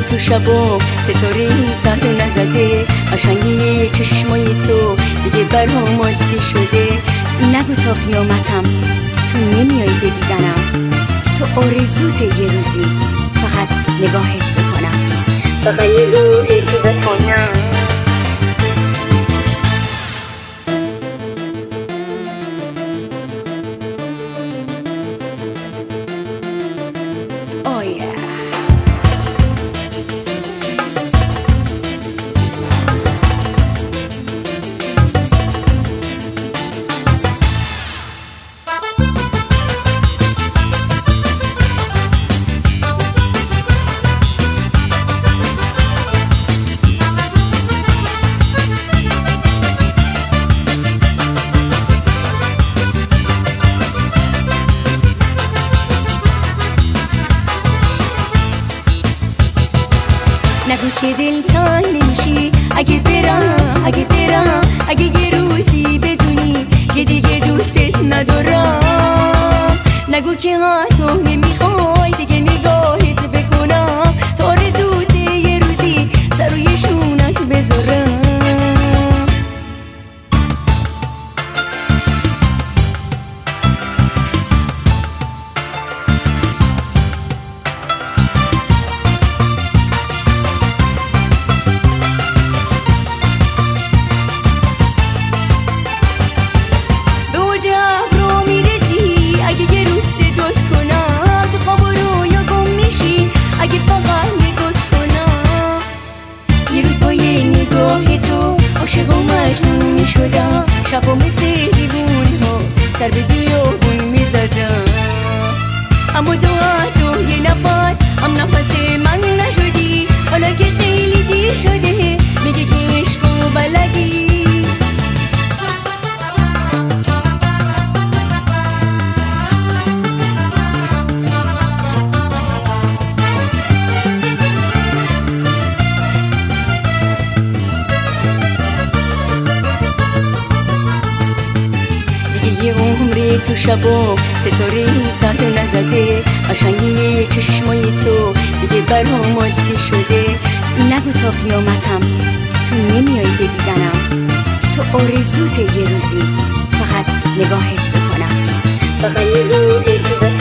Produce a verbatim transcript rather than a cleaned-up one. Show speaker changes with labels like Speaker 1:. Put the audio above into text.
Speaker 1: تو شبا ستاره سر نزده، قشنگی چشمای تو دیگه برام عادی شده. نگو تا قیامتم تو نمیای به دیدنم، تو آرزوت یه روزی فقط نگاهت بکنم، فقط یه روزی تو بکنم. نگو که دل تنگ نمیشی اگه برم، اگه برم، اگه یه روزی بدونی که دیگه دوستت ندارم. نگو که حتی نمیخوای دیگه نگاهت بکنم، تا آرزوت یه روزی سر روی شونت بذارم. عاشق و مجنون می شدم، شبا مثل دیوون ها سر به بیابون می زدم. اما تو تو یه نفس هم نفس من نشدی، حالا که خیلی دیر شده میگه که عشق و بلدی. یه عمری تو شبا ستاره سر نزده، قشنگی چشمای تو دیگه برام عادی شده. نگو تا قیامتم تو نمیای به دیدنم، تو آرزوت یه روزی فقط نگاهت بکنم، فقط یه روزی